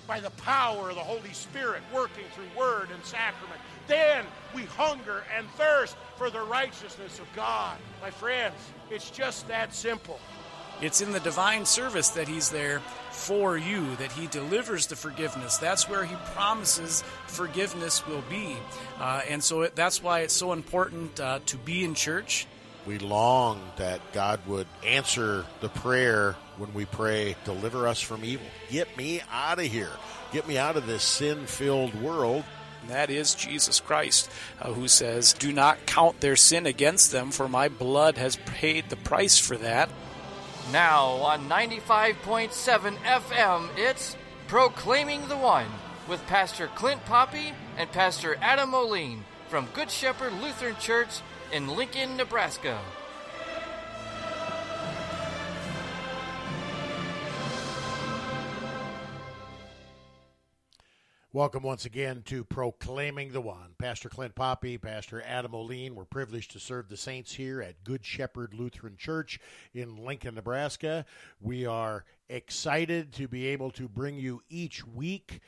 by the power of the Holy Spirit working through word and sacrament. Then we hunger and thirst for the righteousness of God. My friends, it's just that simple. It's in the divine service that he's there for you, that he delivers the forgiveness. That's where he promises forgiveness will be. And so that's why it's so important to be in church. We long that God would answer the prayer when we pray, deliver us from evil. Get me out of here. Get me out of this sin-filled world. And that is Jesus Christ, who says, do not count their sin against them, for my blood has paid the price for that. Now on 95.7 FM, it's Proclaiming the One with Pastor Clint Poppy and Pastor Adam Moline from Good Shepherd Lutheran Church in Lincoln, Nebraska. Welcome once again to Proclaiming the One. Pastor Clint Poppy, Pastor Adam Moline. We're privileged to serve the saints here at Good Shepherd Lutheran Church in Lincoln, Nebraska. We are excited to be able to bring you each week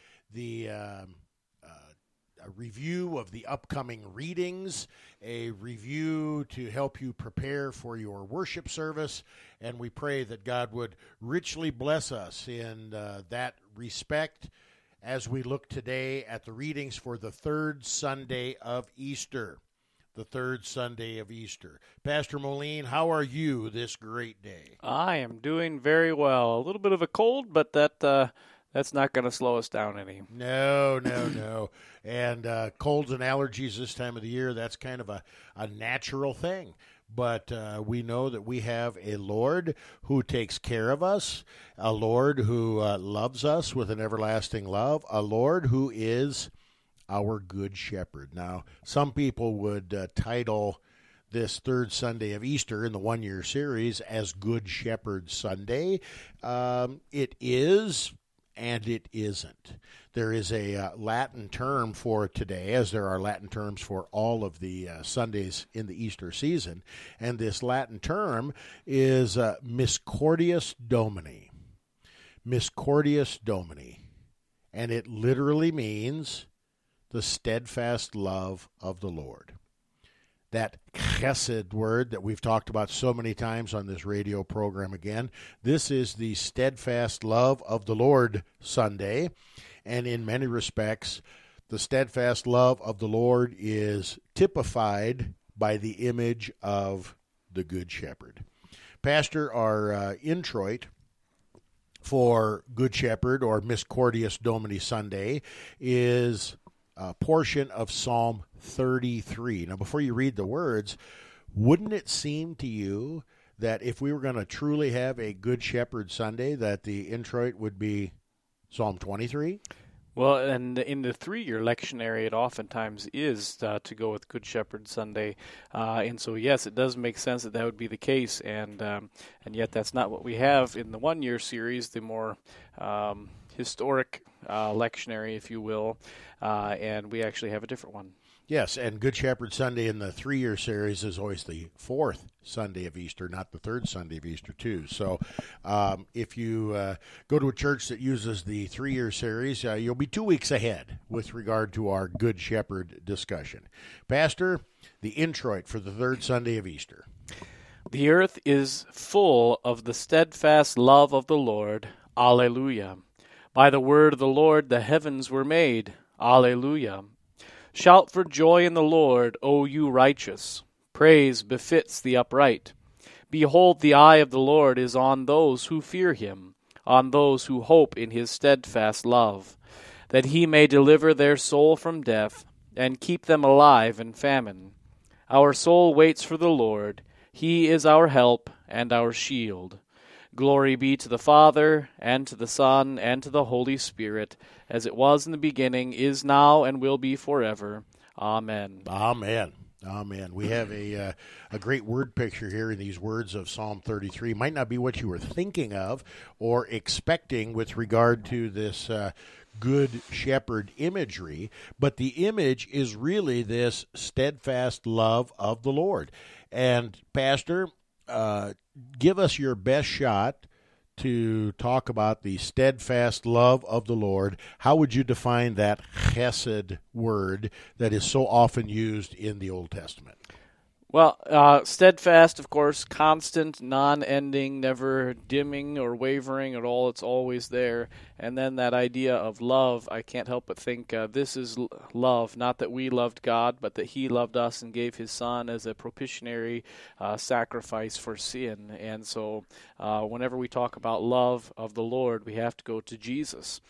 a review of the upcoming readings, a review to help you prepare for your worship service, and we pray that God would richly bless us in that respect as we look today at the readings for the third Sunday of Easter. The third Sunday of Easter. Pastor Moline, how are you this great day? I am doing very well. A little bit of a cold, but that's not going to slow us down any. No. And colds and allergies this time of the year, that's kind of a natural thing. But we know that we have a Lord who takes care of us, a Lord who loves us with an everlasting love, a Lord who is our Good Shepherd. Now, some people would title this third Sunday of Easter in the one-year series as Good Shepherd Sunday. It is, and it isn't. There is a Latin term for today, as there are Latin terms for all of the Sundays in the Easter season, and this Latin term is Misericordias Domini. Misericordias Domini. And it literally means the steadfast love of the Lord. That chesed word that we've talked about so many times on this radio program again, this is the steadfast love of the Lord Sunday. And in many respects, the steadfast love of the Lord is typified by the image of the Good Shepherd. Pastor, our introit for Good Shepherd or Misericordias Domini Sunday is a portion of Psalm 33. Now, before you read the words, wouldn't it seem to you that if we were going to truly have a Good Shepherd Sunday, that the introit would be Psalm 23? Well, and in the 3-year lectionary, it oftentimes is to go with Good Shepherd Sunday, and so yes, it does make sense that would be the case, and yet that's not what we have in the 1-year series, the more historic lectionary, if you will, and we actually have a different one. Yes, and Good Shepherd Sunday in the 3-year series is always the 4th Sunday of Easter, not the 3rd Sunday of Easter, too. So if you go to a church that uses the 3-year series, you'll be 2 weeks ahead with regard to our Good Shepherd discussion. Pastor, the introit for the 3rd Sunday of Easter. The earth is full of the steadfast love of the Lord. Alleluia. By the word of the Lord the heavens were made. Alleluia. Shout for joy in the Lord, O you righteous. Praise befits the upright. Behold, the eye of the Lord is on those who fear him, on those who hope in his steadfast love, that he may deliver their soul from death, and keep them alive in famine. Our soul waits for the Lord. He is our help and our shield. Glory be to the Father, and to the Son, and to the Holy Spirit, as it was in the beginning, is now, and will be forever. Amen. Amen. Amen. We have a great word picture here in these words of Psalm 33. Might not be what you were thinking of or expecting with regard to this Good Shepherd imagery, but the image is really this steadfast love of the Lord. And, Pastor, give us your best shot to talk about the steadfast love of the Lord, how would you define that chesed word that is so often used in the Old Testament? Well, steadfast, of course, constant, non-ending, never dimming or wavering at all. It's always there. And then that idea of love, I can't help but think this is love, not that we loved God, but that He loved us and gave His Son as a propitiatory sacrifice for sin. And so whenever we talk about love of the Lord, we have to go to Jesus.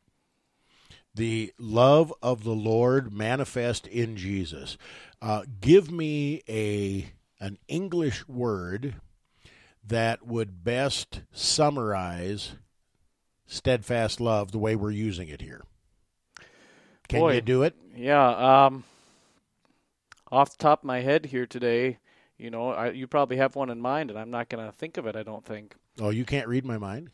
The love of the Lord manifest in Jesus. Give me an English word that would best summarize steadfast love the way we're using it here. Can you do it? Yeah. Off the top of my head here today, you probably have one in mind, and I'm not going to think of it, I don't think. Oh, you can't read my mind?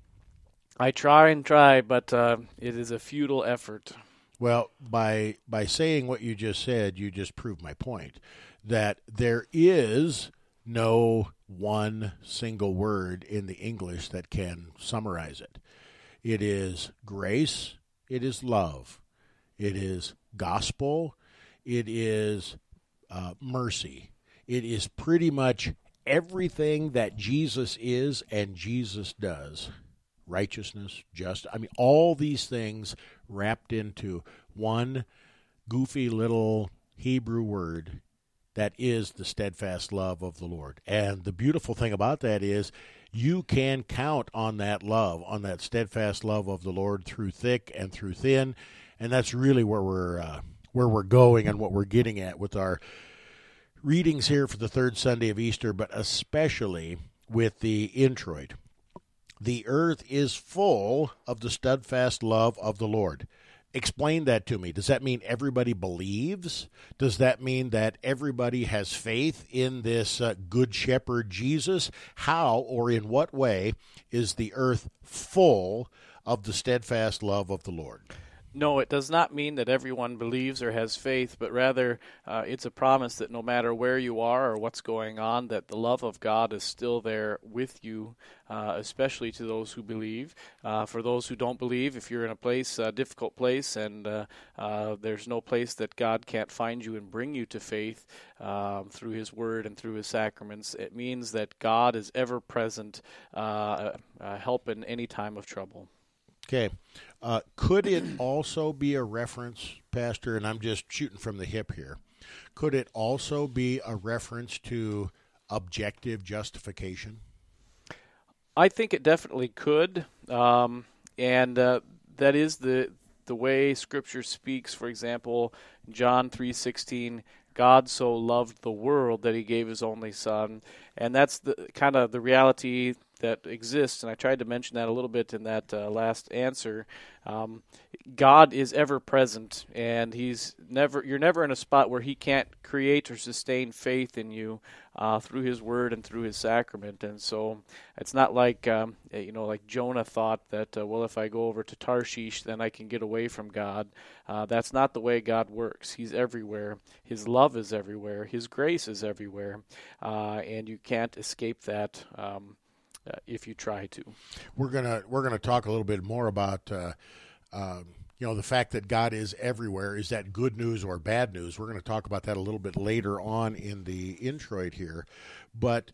I try, but it is a futile effort. Well, by saying what you just said, you just proved my point, that there is no one single word in the English that can summarize it. It is grace, it is love, it is gospel, it is mercy. It is pretty much everything that Jesus is and Jesus does. Righteousness, all these things wrapped into one goofy little Hebrew word that is the steadfast love of the Lord. And the beautiful thing about that is you can count on that love, on that steadfast love of the Lord through thick and through thin, and that's really where we're going and what we're getting at with our readings here for the third Sunday of Easter, but especially with the introit. The earth is full of the steadfast love of the Lord. Explain that to me. Does that mean everybody believes? Does that mean that everybody has faith in this good shepherd Jesus? How or in what way is the earth full of the steadfast love of the Lord? No, it does not mean that everyone believes or has faith, but rather it's a promise that no matter where you are or what's going on, that the love of God is still there with you, especially to those who believe. For those who don't believe, if you're in a difficult place, and there's no place that God can't find you and bring you to faith through His Word and through His sacraments, it means that God is ever present, help in any time of trouble. Okay. Could it also be a reference, Pastor, and I'm just shooting from the hip here, could it also be a reference to objective justification? I think it definitely could, and that is the way Scripture speaks. For example, John 3:16, God so loved the world that He gave His only Son, and that's the kind of the reality that exists, and I tried to mention that a little bit in that last answer. God is ever present, and you're never in a spot where He can't create or sustain faith in you through His Word and through His sacrament. And so it's not like like Jonah thought that if I go over to Tarshish, then I can get away from God. That's not the way God works. He's everywhere. His love is everywhere. His grace is everywhere, and you can't escape that. If you try to. We're gonna talk a little bit more about the fact that God is everywhere. Is that good news or bad news? We're going to talk about that a little bit later on in the introit here. But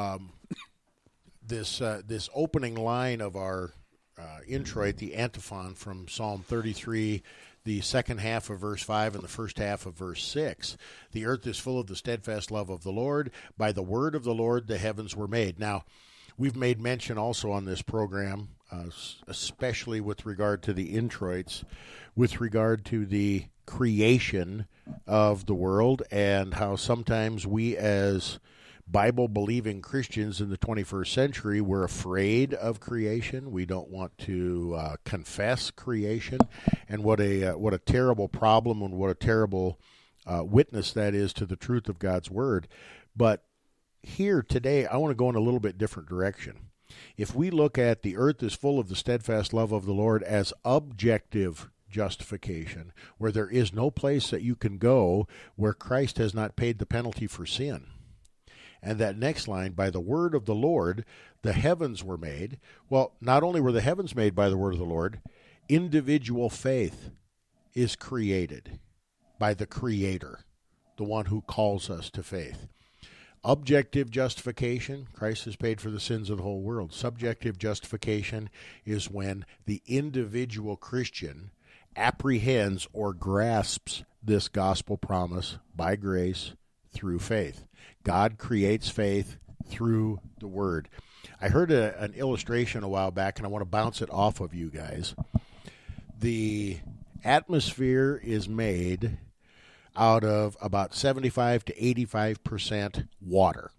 this opening line of our introit, the antiphon from Psalm 33, the second half of verse 5 and the first half of verse 6. The earth is full of the steadfast love of the Lord. By the word of the Lord the heavens were made. Now, we've made mention also on this program, especially with regard to the introits, with regard to the creation of the world and how sometimes we as Bible-believing Christians in the 21st century, we're afraid of creation. We don't want to confess creation, and what a terrible problem and what a terrible witness that is to the truth of God's Word. But here today, I want to go in a little bit different direction. If we look at the earth is full of the steadfast love of the Lord as objective justification, where there is no place that you can go where Christ has not paid the penalty for sin, And that next line, by the word of the Lord, the heavens were made. Well, not only were the heavens made by the word of the Lord, individual faith is created by the Creator, the one who calls us to faith. Objective justification, Christ has paid for the sins of the whole world. Subjective justification is when the individual Christian apprehends or grasps this gospel promise by grace through faith. God creates faith through the Word. I heard an illustration a while back, and I want to bounce it off of you guys. The atmosphere is made out of about 75 to 85% water.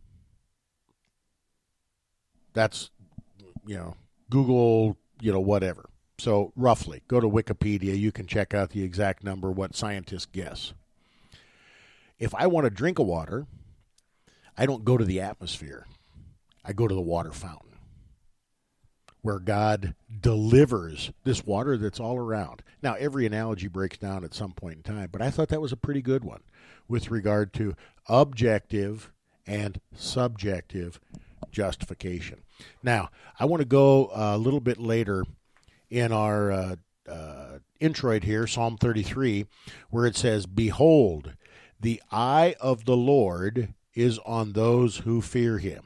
That's, Google, whatever. So roughly, go to Wikipedia. You can check out the exact number, what scientists guess. If I want to drink a water, I don't go to the atmosphere. I go to the water fountain, where God delivers this water that's all around. Now, every analogy breaks down at some point in time, but I thought that was a pretty good one with regard to objective and subjective justification. Now, I want to go a little bit later in our introit here, Psalm 33, where it says, "Behold, the eye of the Lord is on those who fear him."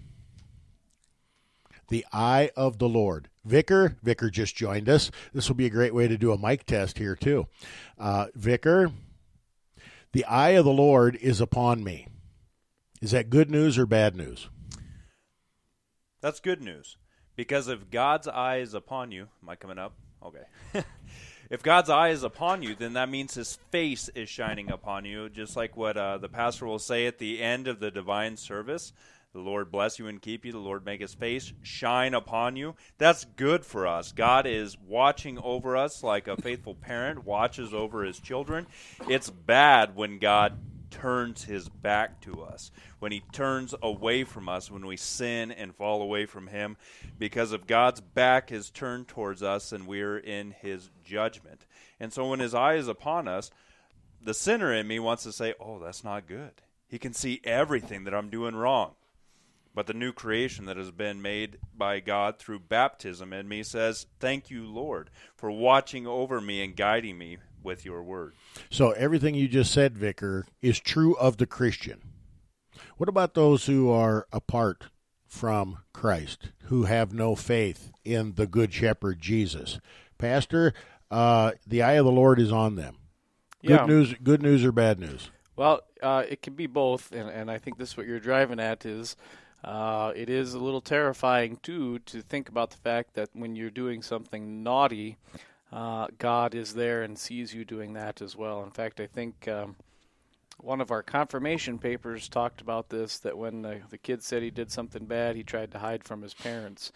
The eye of the Lord. Vicar just joined us. This will be a great way to do a mic test here, too. Vicar, the eye of the Lord is upon me. Is that good news or bad news? That's good news. Because if God's eye is upon you, am I coming up? Okay. If God's eye is upon you, then that means his face is shining upon you, just like what the pastor will say at the end of the divine service. The Lord bless you and keep you. The Lord make his face shine upon you. That's good for us. God is watching over us like a faithful parent watches over his children. It's bad when God turns his back to us, when he turns away from us, when we sin and fall away from him, because if God's back is turned towards us and we're in his judgment. And so when his eye is upon us, the sinner in me wants to say, oh, that's not good. He can see everything that I'm doing wrong. But the new creation that has been made by God through baptism in me says, thank you, Lord, for watching over me and guiding me with your word. So everything you just said, Vicar, is true of the Christian. What about those who are apart from Christ, who have no faith in the Good Shepherd, Jesus? Pastor, the eye of the Lord is on them. Yeah. Good news or bad news? Well, it can be both, and I think this is what you're driving at is it is a little terrifying, too, to think about the fact that when you're doing something naughty, God is there and sees you doing that as well. In fact, I think one of our confirmation papers talked about this, that when the kid said he did something bad, he tried to hide from his parents.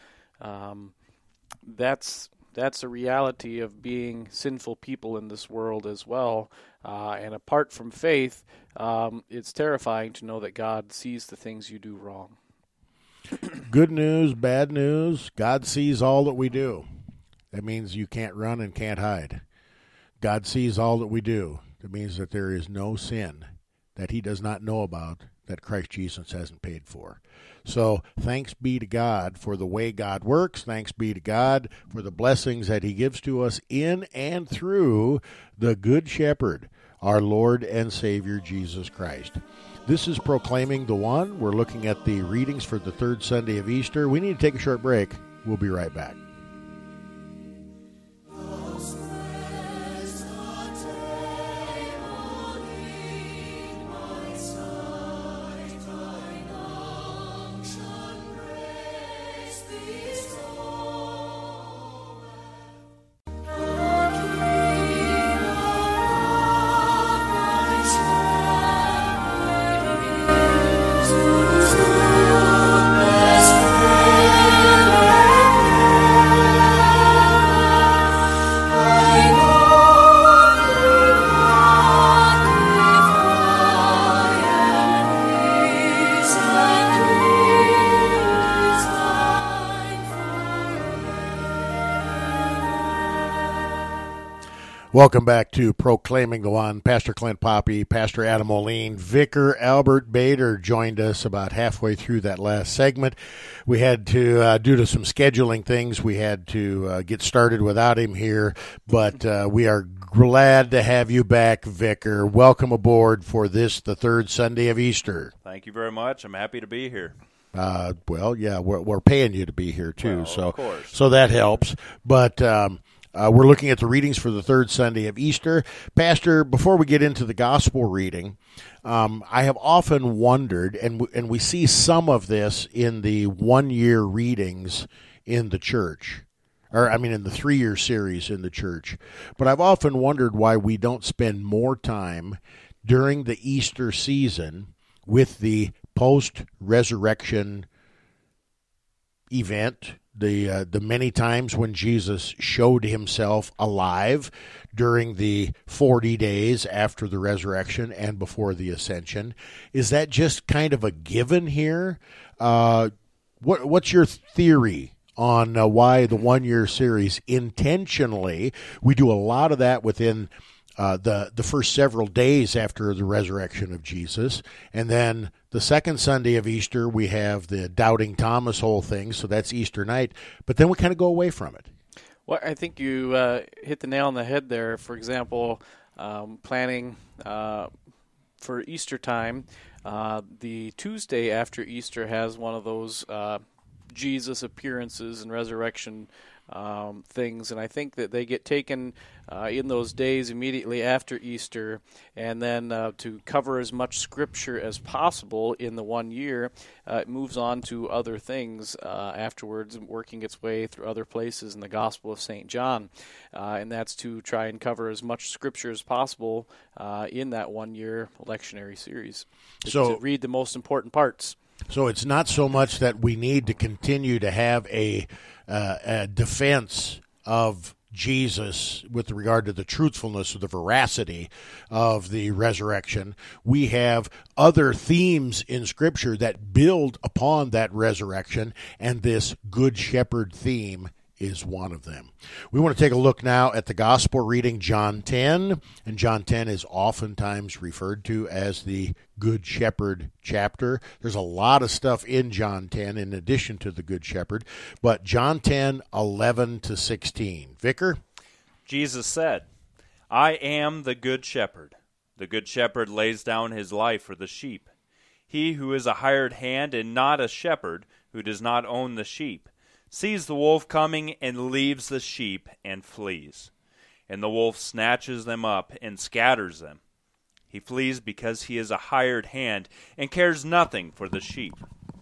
That's a reality of being sinful people in this world as well. And apart from faith, it's terrifying to know that God sees the things you do wrong. Good news, bad news, God sees all that we do. That means you can't run and can't hide. God sees all that we do. That means that there is no sin that he does not know about that Christ Jesus hasn't paid for. So thanks be to God for the way God works. Thanks be to God for the blessings that he gives to us in and through the Good Shepherd, our Lord and Savior, Jesus Christ. This is Proclaiming the One. We're looking at the readings for the third Sunday of Easter. We need to take a short break. We'll be right back. Welcome back to Proclaiming the One. Pastor Clint Poppy, Pastor Adam Moline, Vicar Albert Bader joined us about halfway through that last segment. We had to, due to some scheduling things, we had to get started without him here, but we are glad to have you back, Vicar. Welcome aboard for this, the third Sunday of Easter. Thank you very much. I'm happy to be here. Well, yeah, we're paying you to be here too, Well, so of course. so that helps. But we're looking at the readings for the third Sunday of Easter. Pastor, before we get into the gospel reading, I have often wondered, and we see some of this in the one-year readings in the church, or I mean in the 3-year series in the church. But I've often wondered why we don't spend more time during the Easter season with the post-resurrection event, the many times when Jesus showed himself alive during the 40 days after the resurrection and before the ascension. Is that just kind of a given here? What's your theory on why the one-year series intentionally, we do a lot of that within the first several days after the resurrection of Jesus, and then the second Sunday of Easter we have the Doubting Thomas whole thing, so that's Easter night, but then we kind of go away from it. Well, I think you hit the nail on the head there. For example, planning for Easter time, the Tuesday after Easter has one of those Jesus appearances and resurrection things, and I think that they get taken in those days immediately after Easter, and then to cover as much Scripture as possible in the 1 year, it moves on to other things afterwards, working its way through other places in the Gospel of St. John, and that's to try and cover as much Scripture as possible in that 1 year lectionary series, to read the most important parts. So it's not so much that we need to continue to have a defense of Jesus with regard to the truthfulness or the veracity of the resurrection. We have other themes in Scripture that build upon that resurrection, and this Good Shepherd theme is one of them. We want to take a look now at the gospel reading, John 10, and John 10 is oftentimes referred to as the Good Shepherd chapter. There's a lot of stuff in John 10 in addition to the Good Shepherd, but John 10, 11 to 16. Vicar? Jesus said, I am the good shepherd. The good shepherd lays down his life for the sheep. He who is a hired hand and not a shepherd, who does not own the sheep, sees the wolf coming and leaves the sheep and flees. And the wolf snatches them up and scatters them. He flees because he is a hired hand and cares nothing for the sheep.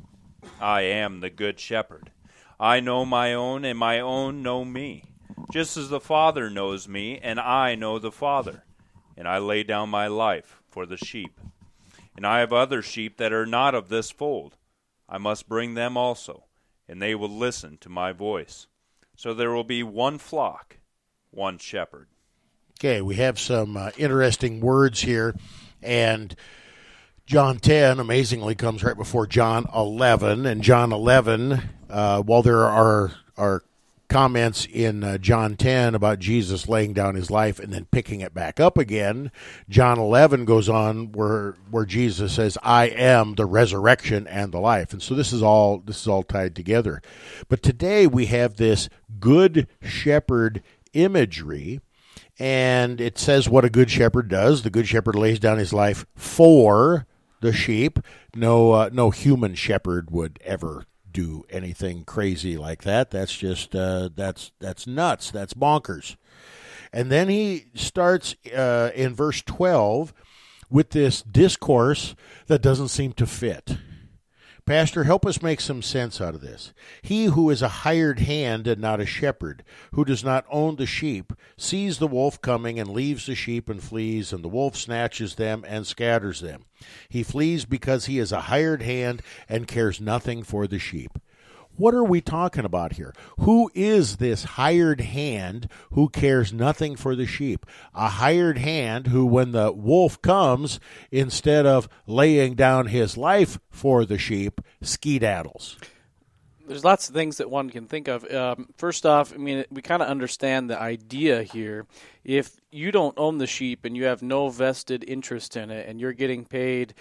I am the good shepherd. I know my own, and my own know me, just as the Father knows me, and I know the Father. And I lay down my life for the sheep. And I have other sheep that are not of this fold. I must bring them also, and they will listen to my voice. So there will be one flock, one shepherd. Okay, we have some interesting words here, and John 10, amazingly, comes right before John 11, and John 11, while there are comments in John 10 about Jesus laying down his life and then picking it back up again, John 11 goes on where Jesus says, I am the resurrection and the life. And so this is all tied together. But today we have this good shepherd imagery, and it says what a good shepherd does. The good shepherd lays down his life for the sheep. No human shepherd would ever do anything crazy like that. That's just that's nuts. That's bonkers. And then he starts in verse 12 with this discourse that doesn't seem to fit. Pastor, help us make some sense out of this. He who is a hired hand and not a shepherd, who does not own the sheep, sees the wolf coming and leaves the sheep and flees, and the wolf snatches them and scatters them. He flees because he is a hired hand and cares nothing for the sheep. What are we talking about here? Who is this hired hand who cares nothing for the sheep? A hired hand who, when the wolf comes, instead of laying down his life for the sheep, skedaddles. There's lots of things that one can think of. First off, I mean, we kind of understand the idea here. If you don't own the sheep and you have no vested interest in it, and you're getting paid,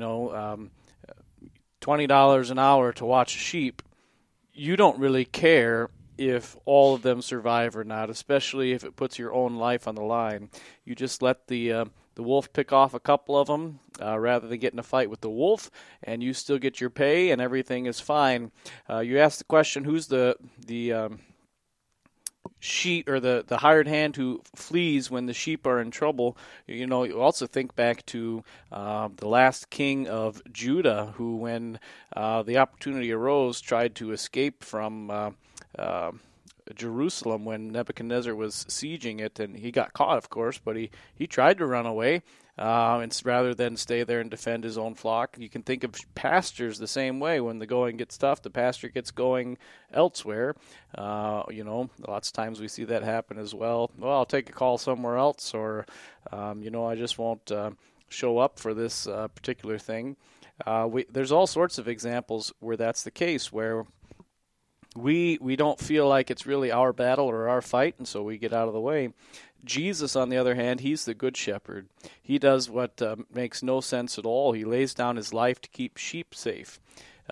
$20 an hour to watch a sheep, you don't really care if all of them survive or not, especially if it puts your own life on the line. You just let the wolf pick off a couple of them rather than get in a fight with the wolf, and you still get your pay and everything is fine. You asked the question, who's the sheep or the hired hand who flees when the sheep are in trouble? You also think back to the last king of Judah, who, when the opportunity arose, tried to escape from Jerusalem when Nebuchadnezzar was sieging it, and he got caught, of course, but he tried to run away and rather than stay there and defend his own flock. You can think of pastors the same way. When the going gets tough, the pastor gets going elsewhere. Lots of times we see that happen as well. Well, I'll take a call somewhere else, or I just won't show up for this particular thing. There's all sorts of examples where that's the case, where we don't feel like it's really our battle or our fight, and so we get out of the way. Jesus, on the other hand, he's the good shepherd. He does what makes no sense at all. He lays down his life to keep sheep safe.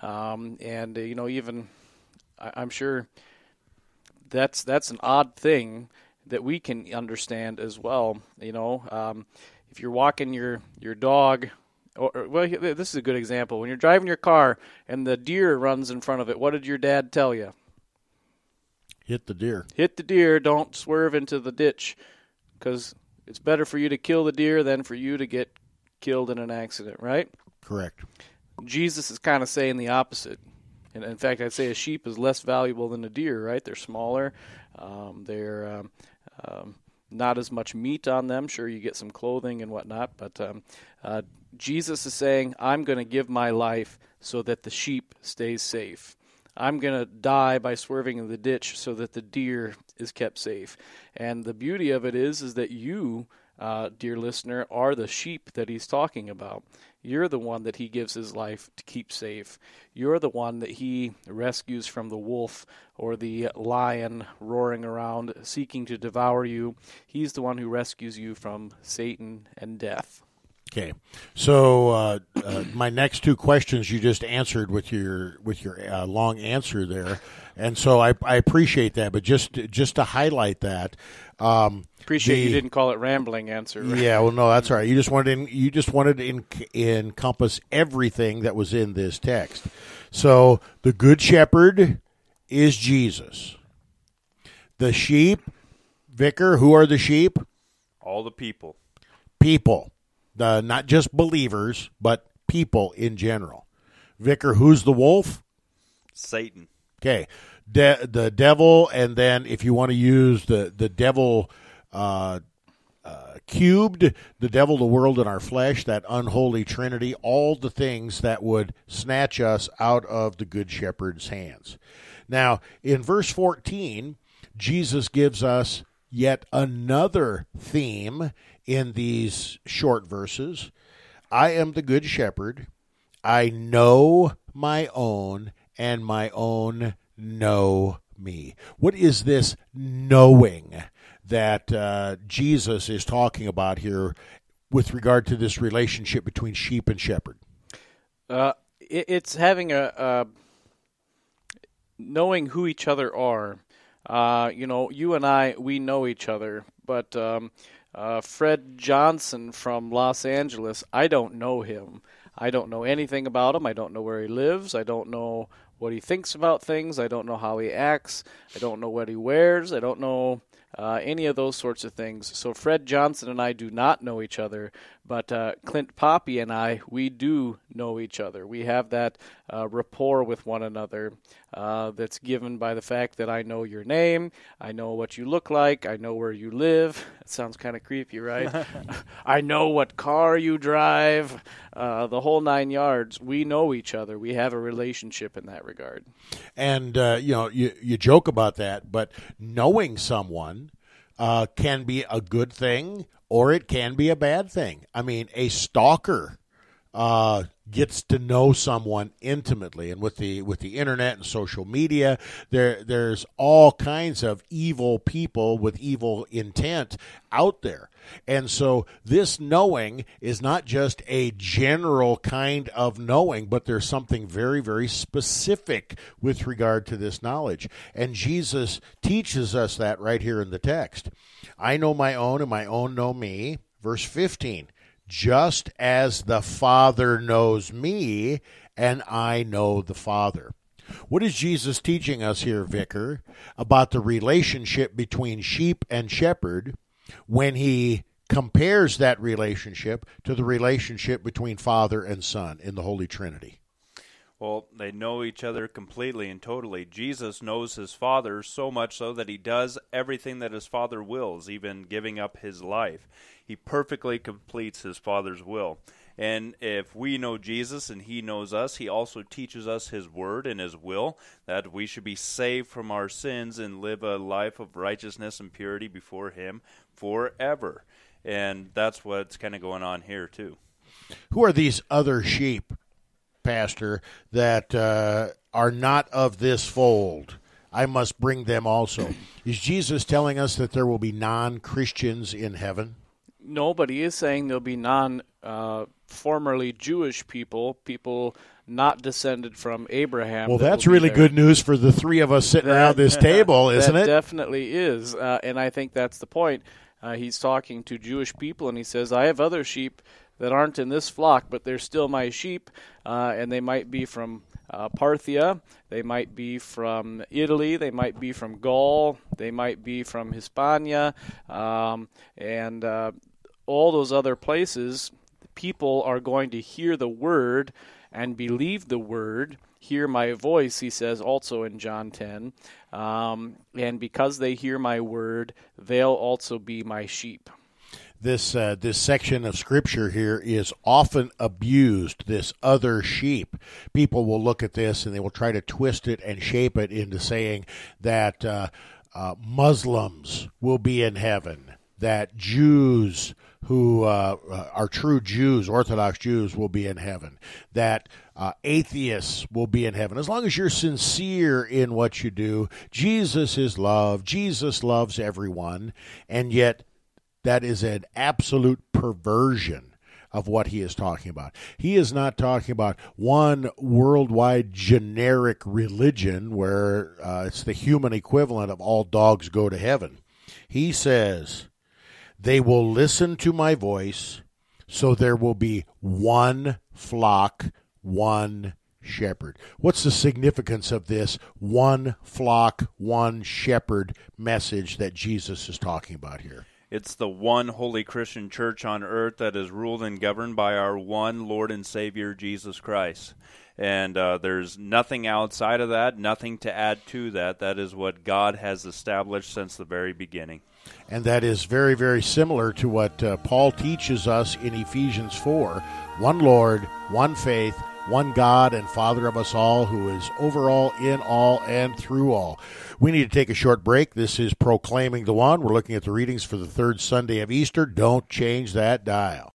Even I'm sure that's an odd thing that we can understand as well. If you're walking your dog, this is a good example. When you're driving your car and the deer runs in front of it, what did your dad tell you? Hit the deer. Hit the deer. Don't swerve into the ditch, because it's better for you to kill the deer than for you to get killed in an accident, right? Correct. Jesus is kind of saying the opposite. And in fact, I'd say a sheep is less valuable than a deer, right? They're smaller. They're not as much meat on them. Sure, you get some clothing and whatnot, but Jesus is saying, I'm going to give my life so that the sheep stays safe. I'm going to die by swerving in the ditch so that the deer is kept safe. And the beauty of it is that you, dear listener, are the sheep that he's talking about. You're the one that he gives his life to keep safe. You're the one that he rescues from the wolf or the lion roaring around seeking to devour you. He's the one who rescues you from Satan and death. Okay, so my next two questions you just answered with your long answer there, and so I appreciate that. But just to highlight that, appreciate you didn't call it rambling answer. Right? Yeah, well, no, that's all right. You just wanted to encompass everything that was in this text. So the good shepherd is Jesus. The sheep, Vicar, who are the sheep? All the people. People. Not just believers, but people in general. Vicar, who's the wolf? Satan. Okay. The devil, and then if you want to use the devil cubed, the devil, the world, and our flesh, that unholy trinity, all the things that would snatch us out of the good shepherd's hands. Now, in verse 14, Jesus gives us yet another theme in these short verses. I am the good shepherd. I know my own, and my own know me. What is this knowing that Jesus is talking about here with regard to this relationship between sheep and shepherd? It's having a knowing who each other are. You and I, we know each other, but Fred Johnson from Los Angeles, I don't know him. I don't know anything about him. I don't know where he lives. I don't know what he thinks about things. I don't know how he acts. I don't know what he wears. I don't know any of those sorts of things. So Fred Johnson and I do not know each other, but Clint Poppy and I, we do know each other. We have that rapport with one another that's given by the fact that I know your name, I know what you look like, I know where you live. It sounds kind of creepy, right? I know what car you drive, the whole 9 yards. We know each other. We have a relationship in that regard. And, you joke about that, but knowing someone can be a good thing or it can be a bad thing. I mean, a stalker gets to know someone intimately, and with the internet and social media, there's all kinds of evil people with evil intent out there. And so this knowing is not just a general kind of knowing, but there's something very, very specific with regard to this knowledge. And Jesus teaches us that right here in the text. I know my own, and my own know me. Verse 15. Just as the Father knows me, and I know the Father. What is Jesus teaching us here, Vicar, about the relationship between sheep and shepherd when he compares that relationship to the relationship between Father and Son in the Holy Trinity? Well, they know each other completely and totally. Jesus knows his Father so much so that he does everything that his Father wills, even giving up his life. He perfectly completes his Father's will. And if we know Jesus and he knows us, he also teaches us his word and his will, that we should be saved from our sins and live a life of righteousness and purity before him forever. And that's what's kind of going on here, too. Who are these other sheep, Pastor, that are not of this fold? I must bring them also. Is Jesus telling us that there will be non-Christians in heaven? No, but he is saying there'll be formerly Jewish people not descended from Abraham. Well, that's really good news for the three of us sitting around this table, isn't it? That definitely is, and I think that's the point. He's talking to Jewish people, and he says, I have other sheep that aren't in this flock, but they're still my sheep, and they might be from Parthia, they might be from Italy, they might be from Gaul, they might be from Hispania, and all those other places. People are going to hear the word and believe the word, hear my voice, he says also in John 10, and because they hear my word, they'll also be my sheep. This section of Scripture here is often abused, this other sheep. People will look at this and they will try to twist it and shape it into saying that Muslims will be in heaven, that Jews who are true Jews, Orthodox Jews, will be in heaven, that atheists will be in heaven. As long as you're sincere in what you do, Jesus is love, Jesus loves everyone, and yet that is an absolute perversion of what he is talking about. He is not talking about one worldwide generic religion where it's the human equivalent of all dogs go to heaven. He says, they will listen to my voice, so there will be one flock, one shepherd. What's the significance of this one flock, one shepherd message that Jesus is talking about here? It's the one holy Christian church on earth that is ruled and governed by our one Lord and Savior, Jesus Christ. And there's nothing outside of that, nothing to add to that. That is what God has established since the very beginning. And that is very, very similar to what Paul teaches us in Ephesians 4. One Lord, one faith, one God and Father of us all, who is over all, in all, and through all. We need to take a short break. This is Proclaiming the One. We're looking at the readings for the third Sunday of Easter. Don't change that dial.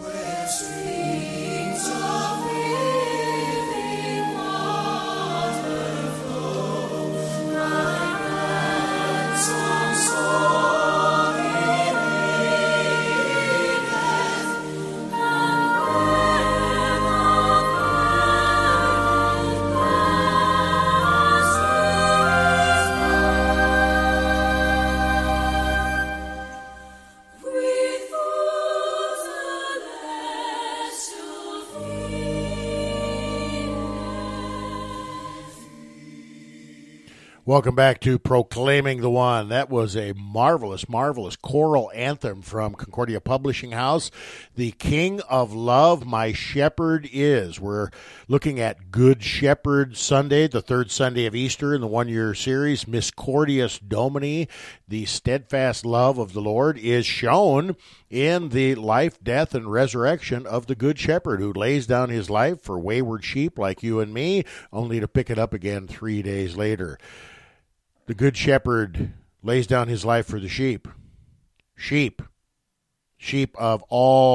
Welcome back to Proclaiming the One. That was a marvelous, marvelous choral anthem from Concordia Publishing House. The King of Love, My Shepherd Is. We're looking at Good Shepherd Sunday, the third Sunday of Easter in the one-year series. Miscordius Domini, the steadfast love of the Lord, is shown in the life, death, and resurrection of the Good Shepherd, who lays down his life for wayward sheep like you and me, only to pick it up again 3 days later. The Good Shepherd lays down his life for the sheep. Sheep of all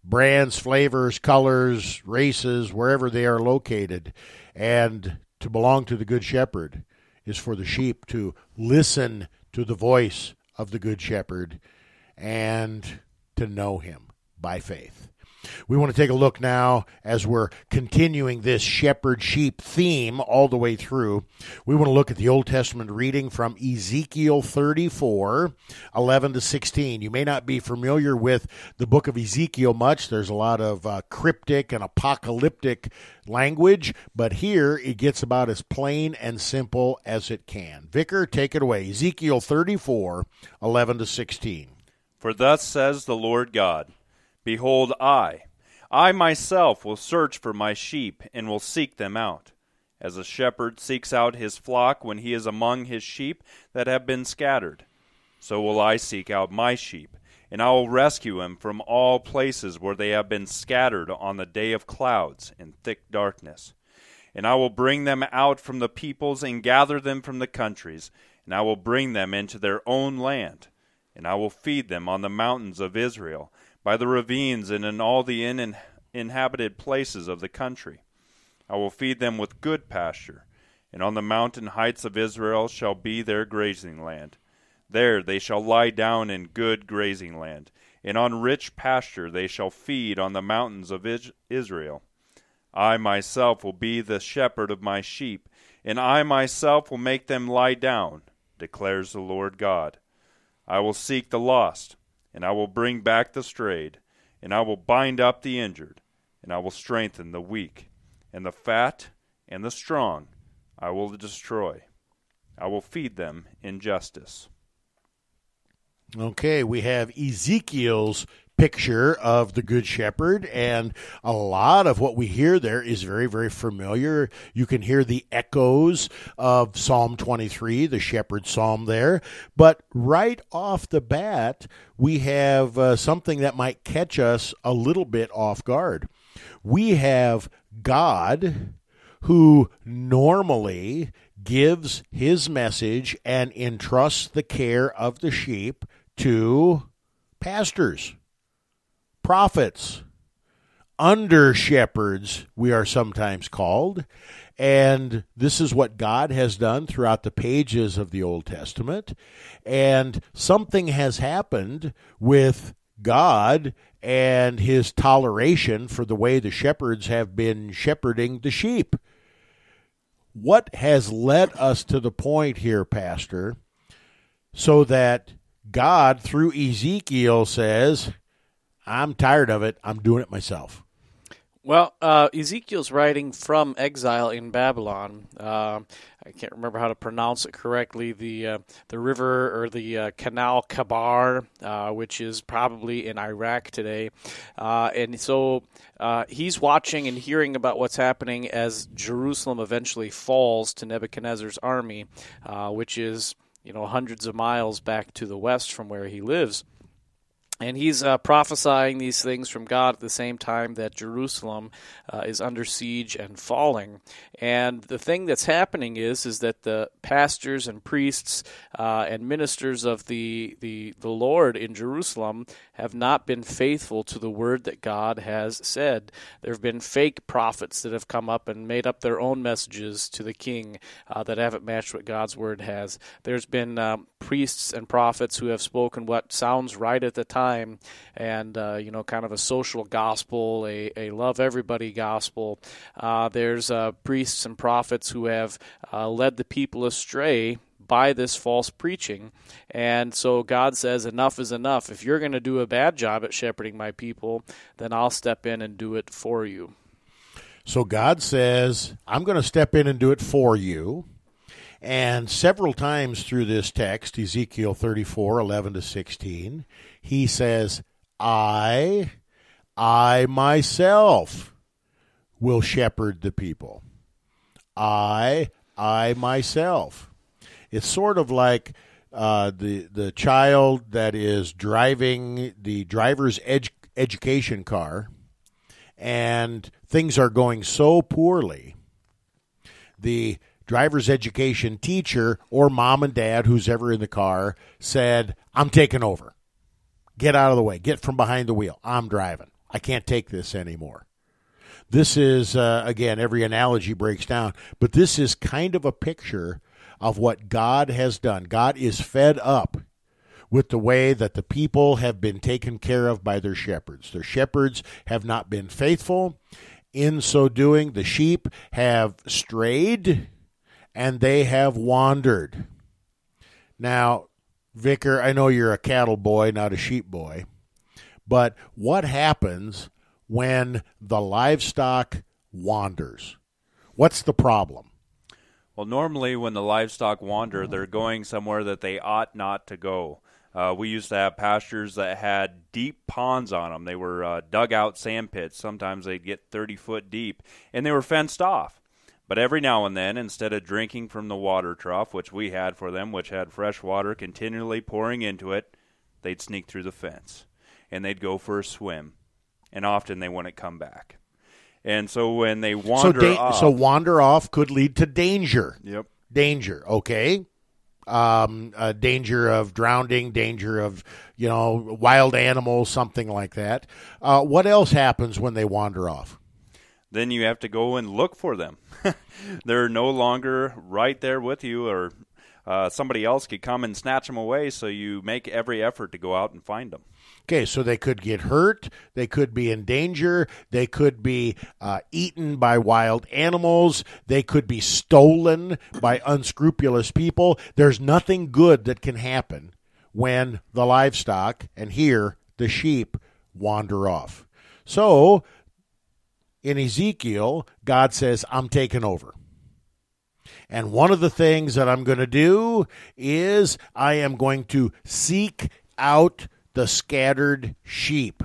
brands, flavors, colors, races, wherever they are located. And to belong to the Good Shepherd is for the sheep to listen to the voice of the Good Shepherd and to know him by faith. We want to take a look now as we're continuing this shepherd-sheep theme all the way through. We want to look at the Old Testament reading from Ezekiel 34, 11 to 16. You may not be familiar with the book of Ezekiel much. There's a lot of cryptic and apocalyptic language, but here it gets about as plain and simple as it can. Vicar, take it away. Ezekiel 34, 11 to 16. For thus says the Lord God, Behold, I myself will search for my sheep and will seek them out, as a shepherd seeks out his flock when he is among his sheep that have been scattered. So will I seek out my sheep, and I will rescue them from all places where they have been scattered on the day of clouds and thick darkness. And I will bring them out from the peoples and gather them from the countries, and I will bring them into their own land, and I will feed them on the mountains of Israel, by the ravines and in all the inhabited places of the country. I will feed them with good pasture, and on the mountain heights of Israel shall be their grazing land. There they shall lie down in good grazing land, and on rich pasture they shall feed on the mountains of Israel. I myself will be the shepherd of my sheep, and I myself will make them lie down, declares the Lord God. I will seek the lost, and I will bring back the strayed, and I will bind up the injured, and I will strengthen the weak, and the fat and the strong I will destroy. I will feed them in justice. Okay, we have Ezekiel's picture of the Good Shepherd, and a lot of what we hear there is very, very familiar. You can hear the echoes of Psalm 23, the shepherd psalm there, but right off the bat, we have something that might catch us a little bit off guard. We have God who normally gives his message and entrusts the care of the sheep to pastors, prophets, under shepherds, we are sometimes called. And this is what God has done throughout the pages of the Old Testament. And something has happened with God and his toleration for the way the shepherds have been shepherding the sheep. What has led us to the point here, Pastor, so that God, through Ezekiel, says, I'm tired of it. I'm doing it myself. Well, Ezekiel's writing from exile in Babylon. I can't remember how to pronounce it correctly. The river or the Canal Kabar, which is probably in Iraq today, and so he's watching and hearing about what's happening as Jerusalem eventually falls to Nebuchadnezzar's army, which is hundreds of miles back to the west from where he lives. And he's prophesying these things from God at the same time that Jerusalem is under siege and falling. And the thing that's happening is that the pastors and priests and ministers of the Lord in Jerusalem have not been faithful to the word that God has said. There have been fake prophets that have come up and made up their own messages to the king that haven't matched what God's word has. There's been priests and prophets who have spoken what sounds right at the time, and kind of a social gospel, a love everybody gospel. There's priests and prophets who have led the people astray by this false preaching. And so God says, enough is enough. If you're going to do a bad job at shepherding my people, then I'll step in and do it for you. So God says, I'm going to step in and do it for you. And several times through this text, Ezekiel 34, 11 to 16, he says, I myself will shepherd the people. I myself. It's sort of like the child that is driving the driver's education car, and things are going so poorly. The driver's education teacher or mom and dad, who's ever in the car, said, I'm taking over. Get out of the way. Get from behind the wheel. I'm driving. I can't take this anymore. This is, again, every analogy breaks down, but this is kind of a picture of what God has done. God is fed up with the way that the people have been taken care of by their shepherds. Their shepherds have not been faithful. In so doing, the sheep have strayed and they have wandered. Now, Vicar, I know you're a cattle boy, not a sheep boy, but what happens when the livestock wanders? What's the problem? Well, normally when the livestock wander, they're going somewhere that they ought not to go. We used to have pastures that had deep ponds on them. They were dug-out sand pits. Sometimes they'd get 30 foot deep, and they were fenced off. But every now and then, instead of drinking from the water trough, which we had for them, which had fresh water continually pouring into it, they'd sneak through the fence, and they'd go for a swim. And often they wouldn't come back. And so when they wander off... So wander off could lead to danger. Yep. Danger, okay. Danger of drowning, danger of, wild animals, something like that. What else happens when they wander off? Then you have to go and look for them. They're no longer right there with you, or somebody else could come and snatch them away, so you make every effort to go out and find them. Okay, so they could get hurt, they could be in danger, they could be eaten by wild animals, they could be stolen by unscrupulous people. There's nothing good that can happen when the livestock, and here the sheep, wander off. So, in Ezekiel, God says, I'm taking over. And one of the things that I'm going to do is I am going to seek out the scattered sheep.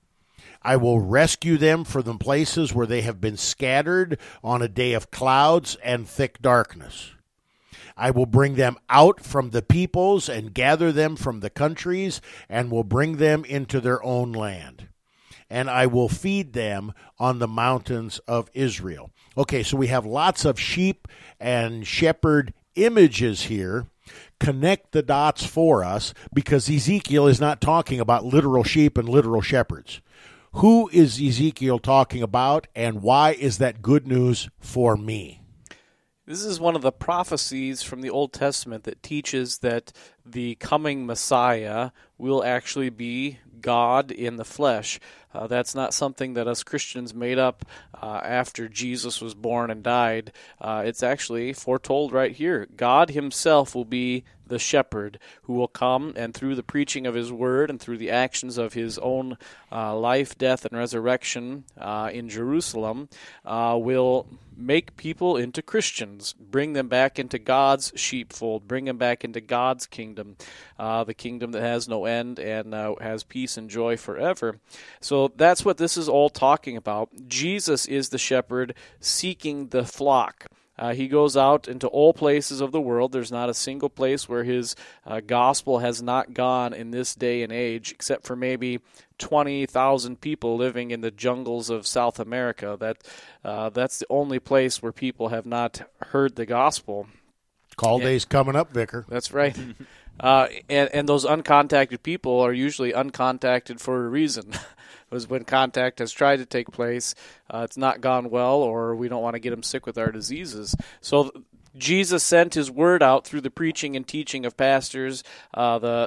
I will rescue them from the places where they have been scattered on a day of clouds and thick darkness. I will bring them out from the peoples and gather them from the countries and will bring them into their own land. And I will feed them on the mountains of Israel. Okay, so we have lots of sheep and shepherd images here. Connect the dots for us, because Ezekiel is not talking about literal sheep and literal shepherds. Who is Ezekiel talking about, and why is that good news for me? This is one of the prophecies from the Old Testament that teaches that the coming Messiah will actually be God in the flesh. That's not something that us Christians made up after Jesus was born and died. It's actually foretold right here. God himself will be the shepherd who will come, and through the preaching of his word and through the actions of his own life, death, and resurrection in Jerusalem, will make people into Christians, bring them back into God's sheepfold, bring them back into God's kingdom, the kingdom that has no end and has peace and joy forever. So that's what this is all talking about. Jesus is the shepherd seeking the flock. He goes out into all places of the world. There's not a single place where his gospel has not gone in this day and age, except for maybe 20,000 people living in the jungles of South America. That's the only place where people have not heard the gospel. Call day's coming up, Vicar. That's right. And those uncontacted people are usually uncontacted for a reason. Was when contact has tried to take place, it's not gone well, or we don't want to get them sick with our diseases. So Jesus sent his word out through the preaching and teaching of pastors, the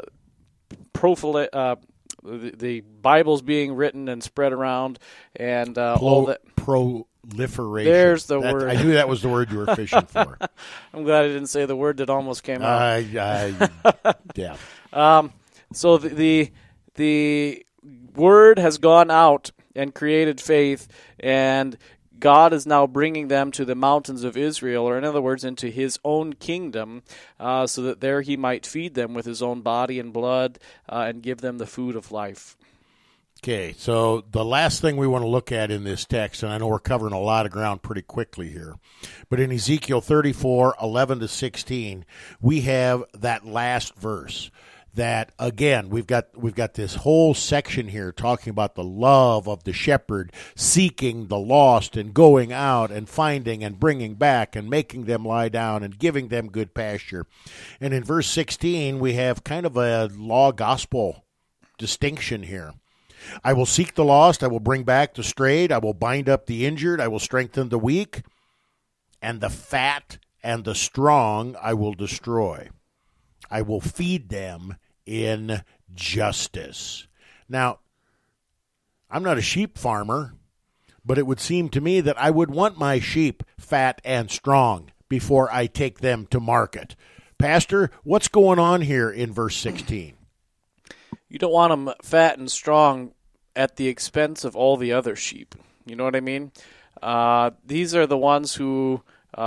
Bible's being written and spread around, and all that. Proliferation. There's the word. I knew that was the word you were fishing for. I'm glad I didn't say the word that almost came out. Yeah. So the word has gone out and created faith, and God is now bringing them to the mountains of Israel, or in other words, into his own kingdom, so that there he might feed them with his own body and blood and give them the food of life. Okay, so the last thing we want to look at in this text, and I know we're covering a lot of ground pretty quickly here, but in Ezekiel 34:11-16, we have that last verse. That, again, we've got this whole section here talking about the love of the shepherd seeking the lost and going out and finding and bringing back and making them lie down and giving them good pasture. And in verse 16, we have kind of a law-gospel distinction here. I will seek the lost. I will bring back the strayed. I will bind up the injured. I will strengthen the weak. And the fat and the strong I will destroy. I will feed them in justice. Now, I'm not a sheep farmer, but it would seem to me that I would want my sheep fat and strong before I take them to market. Pastor, what's going on here in verse 16? You don't want them fat and strong at the expense of all the other sheep. You know what I mean? These are the ones who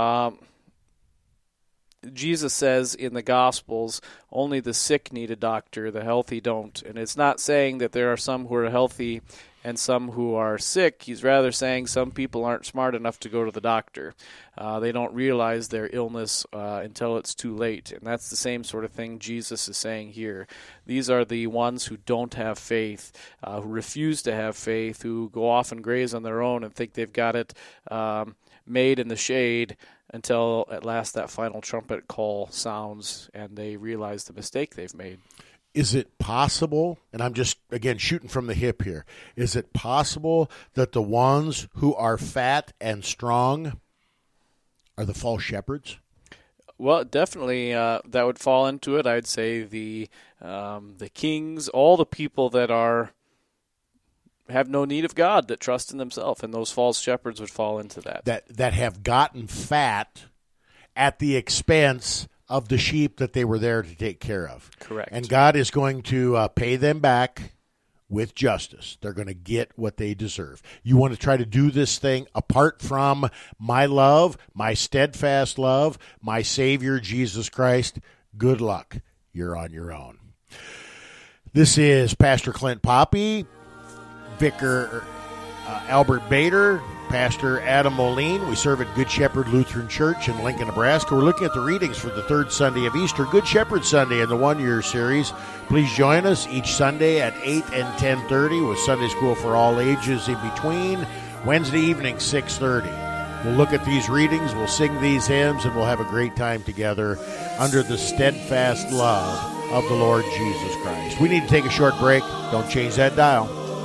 Jesus says in the Gospels, only the sick need a doctor, the healthy don't. And it's not saying that there are some who are healthy and some who are sick. He's rather saying some people aren't smart enough to go to the doctor. They don't realize their illness until it's too late. And that's the same sort of thing Jesus is saying here. These are the ones who don't have faith, who refuse to have faith, who go off and graze on their own and think they've got it made in the shade until at last that final trumpet call sounds and they realize the mistake they've made. Is it possible, and I'm just, again, shooting from the hip here, is it possible that the ones who are fat and strong are the false shepherds? Well, definitely that would fall into it. I'd say the kings, all the people that have no need of God, that trust in themselves, and those false shepherds would fall into that. That have gotten fat at the expense of the sheep that they were there to take care of. Correct. And God is going to pay them back with justice. They're going to get what they deserve. You want to try to do this thing apart from my love, my steadfast love, my Savior, Jesus Christ, good luck. You're on your own. This is Pastor Clint Poppy, Vicar Albert Bader, Pastor Adam Moline. We serve at Good Shepherd Lutheran Church in Lincoln, Nebraska. We're looking at the readings for the third Sunday of Easter, Good Shepherd Sunday in the one-year series. Please join us each Sunday at 8 and 10:30 with Sunday School for all ages in between. Wednesday evening, 6:30. We'll look at these readings, we'll sing these hymns, and we'll have a great time together under the steadfast love of the Lord Jesus Christ. We need to take a short break. Don't change that dial.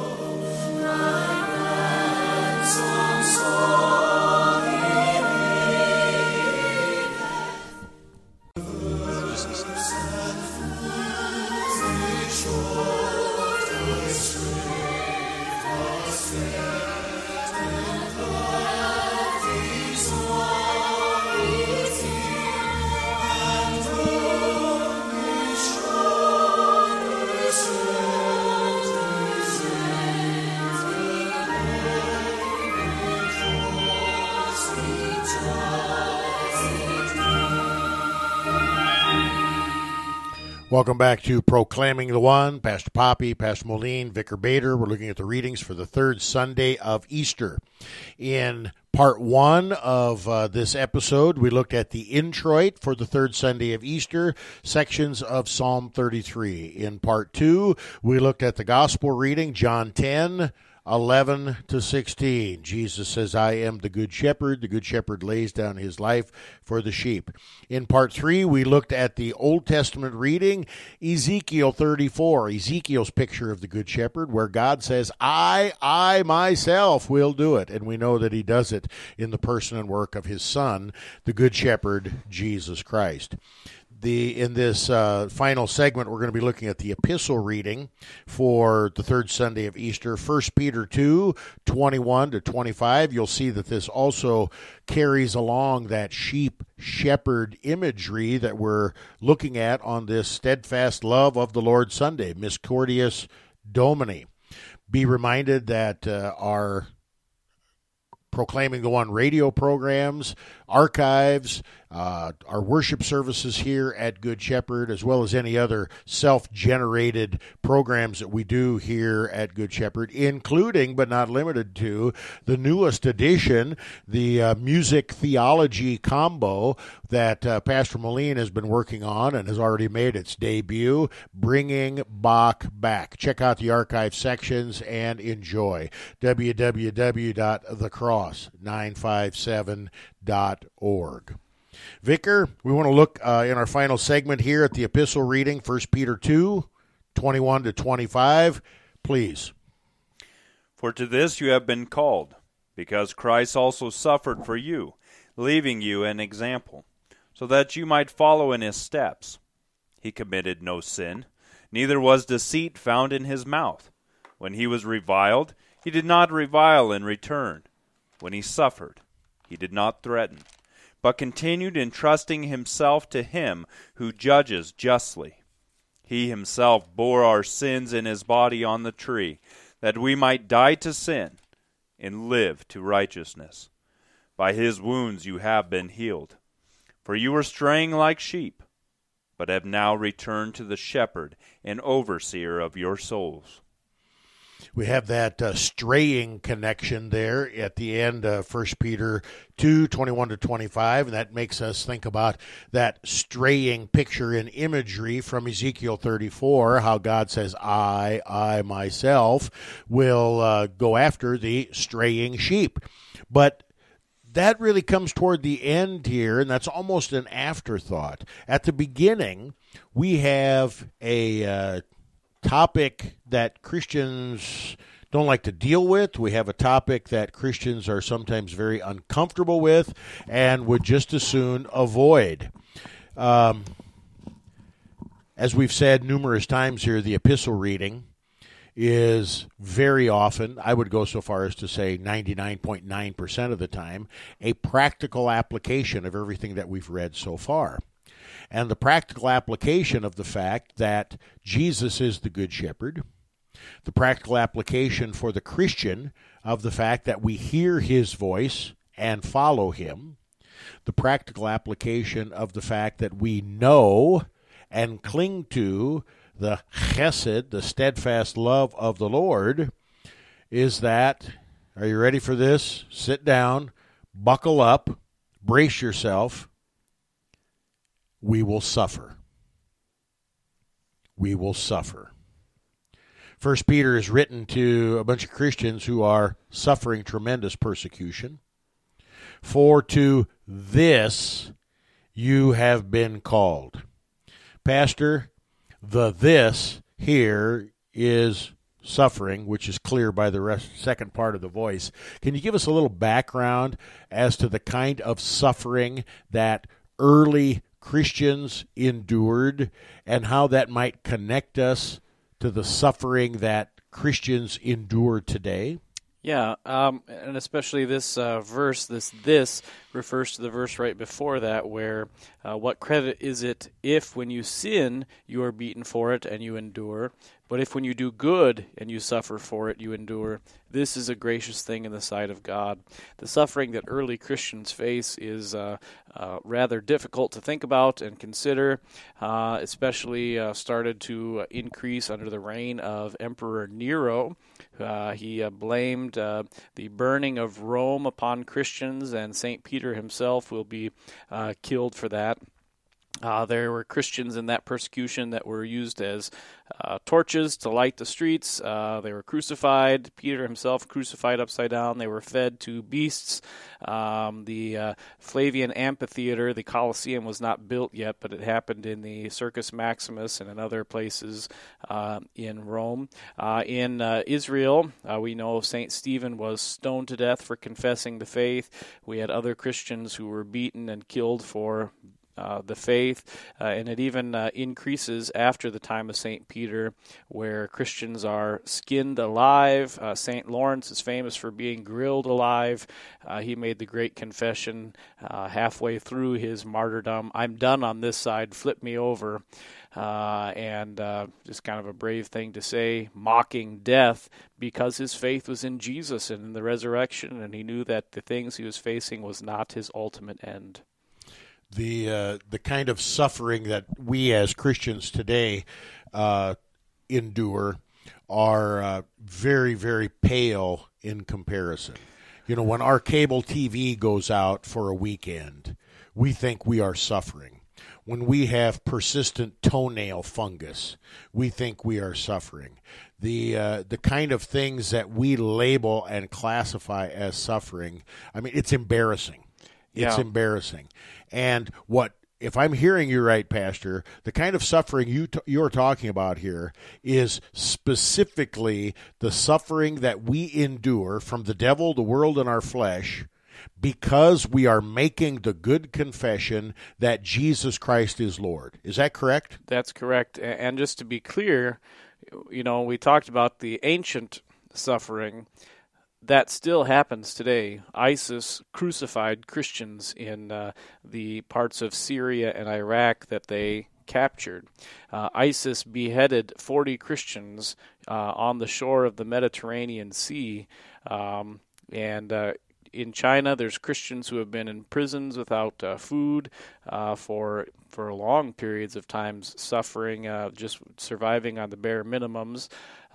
Welcome back to Proclaiming the One. Pastor Poppy, Pastor Moline, Vicar Bader. We're looking at the readings for the third Sunday of Easter. In part one of this episode, we looked at the introit for the third Sunday of Easter, sections of Psalm 33. In part two, we looked at the gospel reading, John 10:11-16. Jesus says, I am the good shepherd. The good shepherd lays down his life for the sheep. In part three, we looked at the Old Testament reading, Ezekiel 34, Ezekiel's picture of the good shepherd, where God says, I myself will do it. And we know that he does it in the person and work of his Son, the good shepherd, Jesus Christ. In this final segment, we're going to be looking at the epistle reading for the third Sunday of Easter, 1 Peter 2:21-25. You'll see that this also carries along that sheep-shepherd imagery that we're looking at on this Steadfast Love of the Lord Sunday, Misericordias Domini. Be reminded that our Proclaiming the One radio programs, archives, our worship services here at Good Shepherd, as well as any other self-generated programs that we do here at Good Shepherd, including but not limited to the newest edition, the music theology combo that Pastor Moline has been working on and has already made its debut, Bringing Bach Back. Check out the archive sections and enjoy. www.thecross957.org. Vicar, we want to look in our final segment here at the epistle reading, 1 Peter 2:21-25. Please. For to this you have been called, because Christ also suffered for you, leaving you an example, so that you might follow in his steps. He committed no sin, neither was deceit found in his mouth. When he was reviled, he did not revile in return. When he suffered, he did not threaten, but continued entrusting himself to him who judges justly. He himself bore our sins in his body on the tree, that we might die to sin and live to righteousness. By his wounds you have been healed. For you were straying like sheep, but have now returned to the shepherd and overseer of your souls. We have that straying connection there at the end of 1 Peter 2:21-25, and that makes us think about that straying picture and imagery from Ezekiel 34, how God says, I myself will go after the straying sheep. But that really comes toward the end here, and that's almost an afterthought. At the beginning, we have a topic that Christians don't like to deal with. We have a topic that Christians are sometimes very uncomfortable with and would just as soon avoid. As we've said numerous times here, the epistle reading is very often, I would go so far as to say 99.9% of the time, a practical application of everything that we've read so far. And the practical application of the fact that Jesus is the Good Shepherd, the practical application for the Christian of the fact that we hear his voice and follow him, the practical application of the fact that we know and cling to the chesed, the steadfast love of the Lord, is that, are you ready for this? Sit down, buckle up, brace yourself. We will suffer. We will suffer. 1 Peter is written to a bunch of Christians who are suffering tremendous persecution. For to this you have been called. Pastor, the this here is suffering, which is clear by the second part of the voice. Can you give us a little background as to the kind of suffering that early Christians endured and how that might connect us to the suffering that Christians endure today? Yeah, and especially this verse, this refers to the verse right before that where what credit is it if when you sin you are beaten for it and you endure, but if when you do good and you suffer for it you endure, this is a gracious thing in the sight of God. The suffering that early Christians face is rather difficult to think about and consider, especially started to increase under the reign of Emperor Nero. He blamed the burning of Rome upon Christians, and St. Peter himself will be killed for that. There were Christians in that persecution that were used as torches to light the streets. They were crucified. Peter himself crucified upside down. They were fed to beasts. The Flavian Amphitheater, the Colosseum, was not built yet, but it happened in the Circus Maximus and in other places in Rome. In Israel, we know St. Stephen was stoned to death for confessing the faith. We had other Christians who were beaten and killed for the faith, and it even increases after the time of St. Peter, where Christians are skinned alive. St. Lawrence is famous for being grilled alive. He made the great confession halfway through his martyrdom, "I'm done on this side, flip me over." And just kind of a brave thing to say, mocking death because his faith was in Jesus and in the resurrection, and he knew that the things he was facing was not his ultimate end. The kind of suffering that we as Christians today endure are very, very pale in comparison. You know, when our cable TV goes out for a weekend, we think we are suffering. When we have persistent toenail fungus, we think we are suffering. The kind of things that we label and classify as suffering, I mean, it's embarrassing. It's embarrassing. And what if I'm hearing you right, Pastor, the kind of suffering you're talking about here is specifically the suffering that we endure from the devil, the world, and our flesh, because we are making the good confession that Jesus Christ is Lord. Is that correct? That's correct. And just to be clear, we talked about the ancient suffering. That still happens today. ISIS crucified Christians in the parts of Syria and Iraq that they captured. ISIS beheaded 40 Christians on the shore of the Mediterranean Sea. In China, there's Christians who have been in prisons without food for long periods of times, suffering, just surviving on the bare minimums.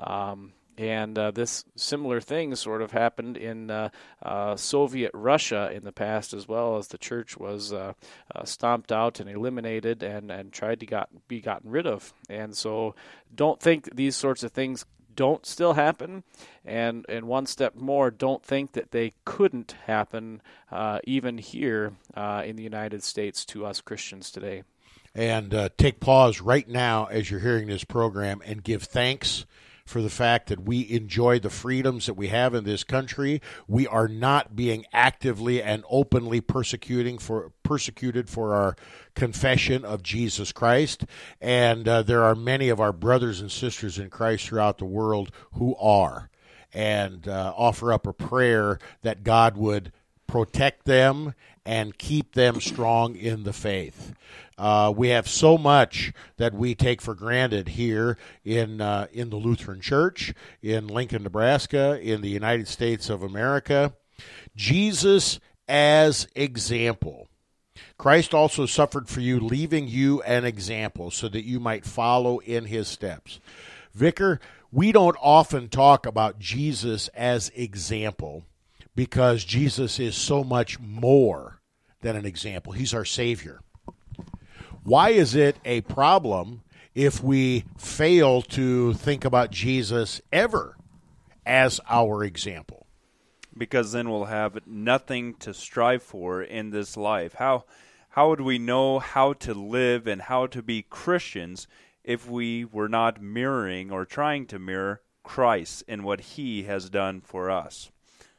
This similar thing sort of happened in Soviet Russia in the past as well, as the church was stomped out and eliminated and tried to be gotten rid of. And so don't think these sorts of things don't still happen, and one step more, don't think that they couldn't happen even here in the United States to us Christians today. And take pause right now as you're hearing this program and give thanks for the fact that we enjoy the freedoms that we have in this country. We are not being actively and openly persecuted for our confession of Jesus Christ. And there are many of our brothers and sisters in Christ throughout the world who are. And offer up a prayer that God would protect them and keep them strong in the faith. We have so much that we take for granted here in the Lutheran Church, in Lincoln, Nebraska, in the United States of America. Jesus as example. Christ also suffered for you, leaving you an example so that you might follow in his steps. Vicar, we don't often talk about Jesus as example because Jesus is so much more than an example. He's our Savior. Why is it a problem if we fail to think about Jesus ever as our example? Because then we'll have nothing to strive for in this life. How would we know how to live and how to be Christians if we were not mirroring or trying to mirror Christ in what he has done for us?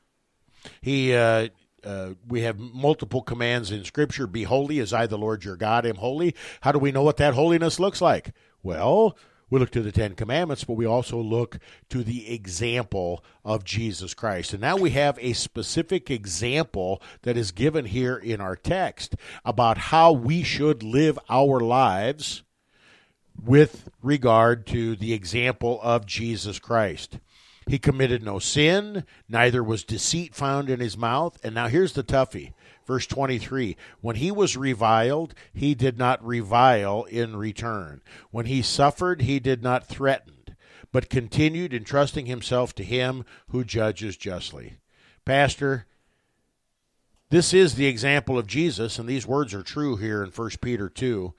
We have multiple commands in Scripture. Be holy as I, the Lord your God, am holy. How do we know what that holiness looks like? Well, we look to the Ten Commandments, but we also look to the example of Jesus Christ. And now we have a specific example that is given here in our text about how we should live our lives with regard to the example of Jesus Christ. He committed no sin, neither was deceit found in his mouth. And now here's the toughie. Verse 23, when he was reviled, he did not revile in return. When he suffered, he did not threaten, but continued entrusting himself to him who judges justly. Pastor, this is the example of Jesus, and these words are true here in 1 Peter 2.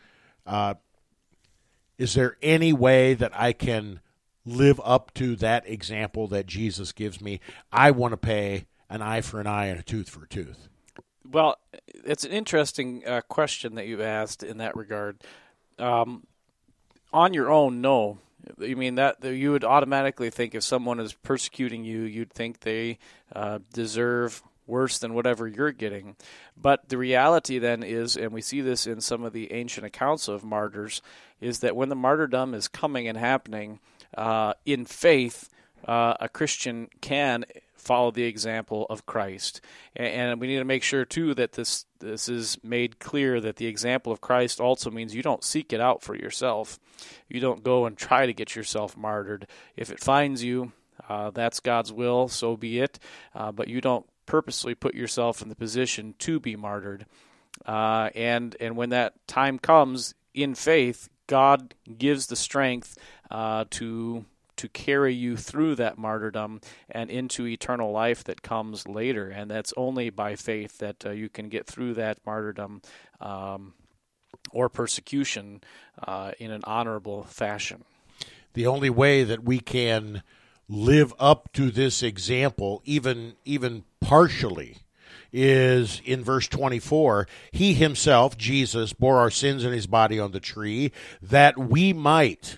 Is there any way that I can live up to that example that Jesus gives me? I want to pay an eye for an eye and a tooth for a tooth. Well, it's an interesting question that you've asked in that regard. On your own, no. You mean that you would automatically think if someone is persecuting you, you'd think they deserve worse than whatever you're getting. But the reality then is, and we see this in some of the ancient accounts of martyrs, is that when the martyrdom is coming and happening, in faith, a Christian can follow the example of Christ. And we need to make sure, too, that this is made clear that the example of Christ also means you don't seek it out for yourself. You don't go and try to get yourself martyred. If it finds you, that's God's will, so be it. But you don't purposely put yourself in the position to be martyred. And when that time comes, in faith, God gives the strength to carry you through that martyrdom and into eternal life that comes later. And that's only by faith that you can get through that martyrdom or persecution in an honorable fashion. The only way that we can live up to this example, even partially, is in verse 24. He himself, Jesus, bore our sins in his body on the tree, that we might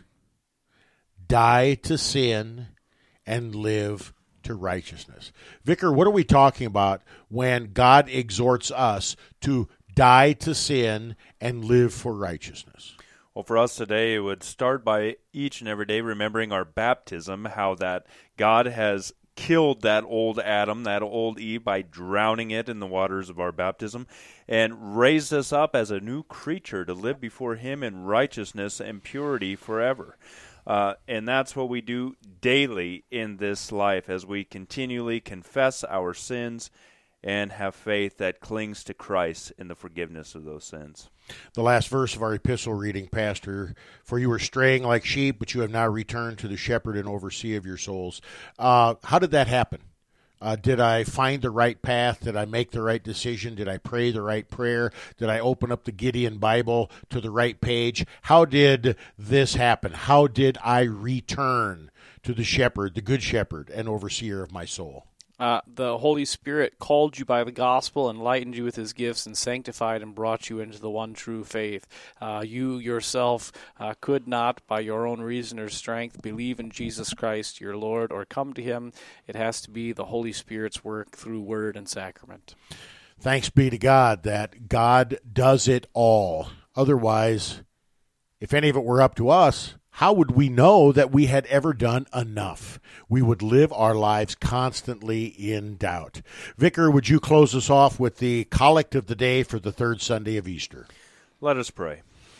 die to sin and live to righteousness. Vicar, what are we talking about when God exhorts us to die to sin and live for righteousness? Well, for us today, it would start by each and every day remembering our baptism, how that God has killed that old Adam, that old Eve, by drowning it in the waters of our baptism, and raised us up as a new creature to live before him in righteousness and purity forever. And that's what we do daily in this life as we continually confess our sins and have faith that clings to Christ in the forgiveness of those sins. The last verse of our epistle reading, Pastor, for you were straying like sheep, but you have now returned to the shepherd and overseer of your souls. How did that happen? Did I find the right path? Did I make the right decision? Did I pray the right prayer? Did I open up the Gideon Bible to the right page? How did this happen? How did I return to the shepherd, the good shepherd, and overseer of my soul? The Holy Spirit called you by the gospel, enlightened you with his gifts, and sanctified and brought you into the one true faith. You yourself could not, by your own reason or strength, believe in Jesus Christ, your Lord, or come to him. It has to be the Holy Spirit's work through word and sacrament. Thanks be to God that God does it all. Otherwise, if any of it were up to us, how would we know that we had ever done enough? We would live our lives constantly in doubt. Vicar, would you close us off with the collect of the day for the third Sunday of Easter? Let us pray.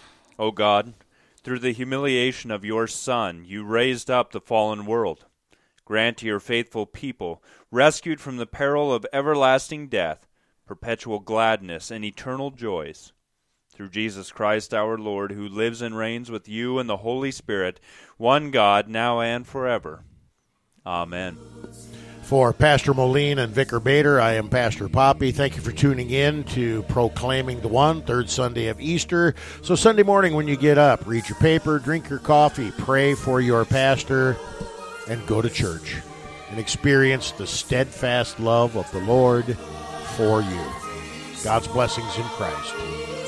O God, through the humiliation of your Son, you raised up the fallen world. Grant to your faithful people, rescued from the peril of everlasting death, perpetual gladness and eternal joys. Through Jesus Christ our Lord, who lives and reigns with you and the Holy Spirit, one God, now and forever. Amen. For Pastor Moline and Vicar Bader, I am Pastor Poppy. Thank you for tuning in to Proclaiming the One, third Sunday of Easter. So Sunday morning when you get up, read your paper, drink your coffee, pray for your pastor, and go to church and experience the steadfast love of the Lord for you. God's blessings in Christ.